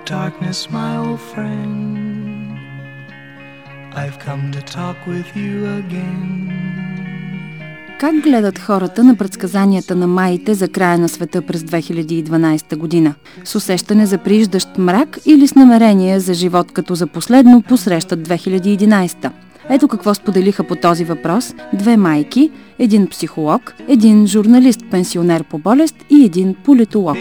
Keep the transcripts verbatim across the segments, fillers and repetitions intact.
darkness, my old friend, I've come to talk with you again. Как гледат хората на предсказанията на маите за края на света през две хиляди и дванадесета година? С усещане за прииждащ мрак или с намерение за живот като за последно посрещат две хиляди и единадесета? Ето какво споделиха по този въпрос две майки, един психолог, един журналист-пенсионер по болест и един политолог.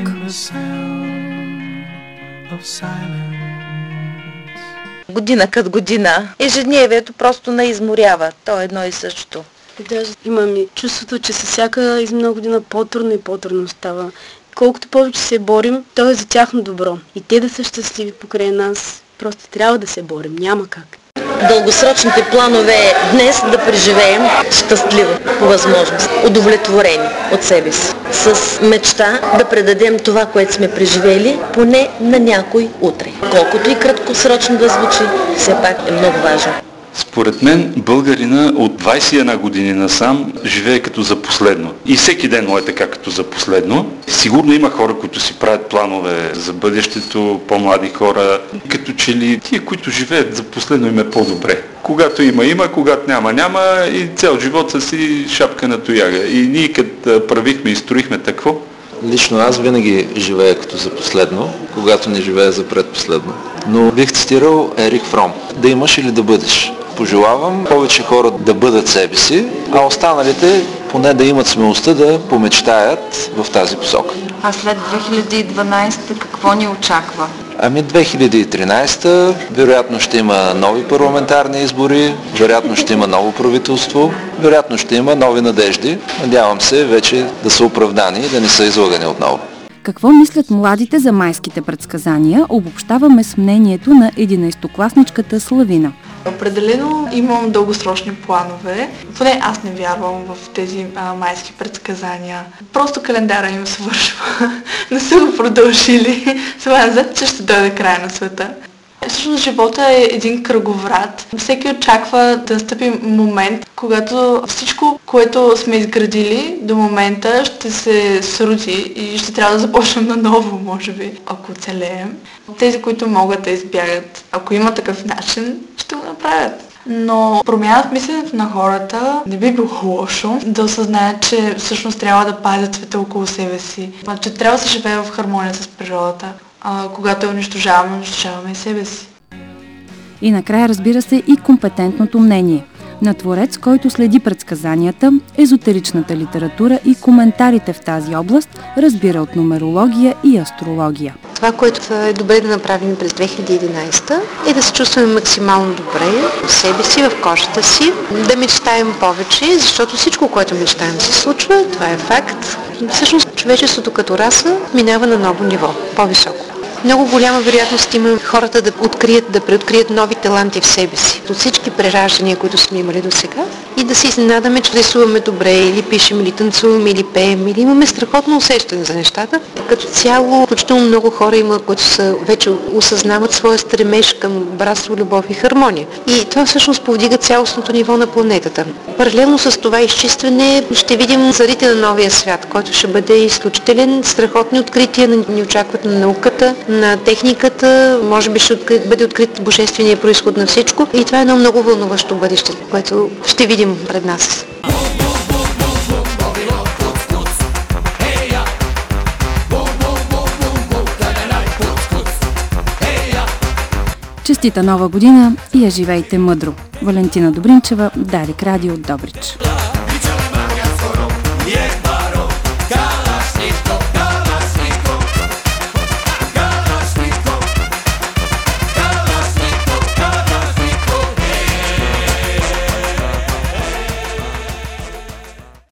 Година като година ежедневието просто не изморява. То е едно и също. Даже имам и чувството, че със всяка измина година по-трудно и по-трудно става. Колкото повече се борим, то е за тяхно добро. И те да са щастливи покрай нас, просто трябва да се борим. Няма как. Дългосрочните планове е днес да преживеем щастливо, по възможност, удовлетворени от себе си. С мечта да предадем това, което сме преживели, поне на някой утре. Колкото и краткосрочно да звучи, все пак е много важно. Според мен българина от двадесет и една години насам живее като за последно. И всеки ден му е така като за последно. Сигурно има хора, които си правят планове за бъдещето, по-млади хора. Като че ли тия, които живеят за последно, им е по-добре. Когато има, има, когато няма, няма и цял живот са си шапка на тояга. И ние като правихме и строихме такво. Лично аз винаги живея като за последно, когато не живея за предпоследно. Но бих цитирал Ерик Фром. Да имаш или да бъдеш. Пожелавам повече хора да бъдат себе си, а останалите поне да имат смелостта да помечтаят в тази посока. А след две хиляди и дванадесета какво ни очаква? Ами две хиляди и тринадесета вероятно ще има нови парламентарни избори, вероятно ще има ново правителство, вероятно ще има нови надежди. Надявам се вече да са оправдани и да не са излагани отново. Какво мислят младите за майските предсказания, обобщаваме с мнението на единадесетокласничката Славина. Определено имам дългосрочни планове. Поне аз не вярвам в тези а, майски предсказания. Просто календара им свършва. Не са го продължили. Това назад, че ще дойде края на света. Всъщност живота е един кръговрат. Всеки очаква да настъпи момент, когато всичко, което сме изградили до момента, ще се срути и ще трябва да започнем наново, може би, ако оцелеем. Тези, които могат да избягат, ако има такъв начин, ще го направят. Но промяна в мисленето на хората не би било лошо да осъзнаят, че всъщност трябва да пазят света около себе си, че трябва да се живее в хармония с природата. А, когато я унищожаваме, унищожаваме и себе си. И накрая, разбира се, и компетентното мнение на творец, който следи предсказанията, езотеричната литература и коментарите в тази област, разбира от нумерология и астрология. Това, което е добре да направим през две хиляди и единадесета, е да се чувстваме максимално добре в себе си, в кожата си, да мечтаем повече, защото всичко, което мечтаем, се случва, това е факт. Всъщност човечеството като раса минава на ново ниво, по-високо. Много голяма вероятност има хората да открият, да преоткрият нови таланти в себе си. От всички прераждания, които сме имали до сега, и да се изненадаме, че рисуваме добре, или пишем, или танцуваме, или пеем, или имаме страхотно усещане за нещата. Като цяло, почти много хора има, които са, вече осъзнават своя стремеж към братство, любов и хармония. И това всъщност повдига цялостното ниво на планетата. Паралелно с това изчистване ще видим зарите на новия свят, който ще бъде изключителен, страхотни открития ни очакват на науката, на техниката, може би ще открит, бъде открит божествения произход на всичко и това е едно много вълнуващо бъдеще, което ще видим пред нас. Честита нова година и я живейте мъдро! Валентина Добринчева, Дарик Радио, Добрич.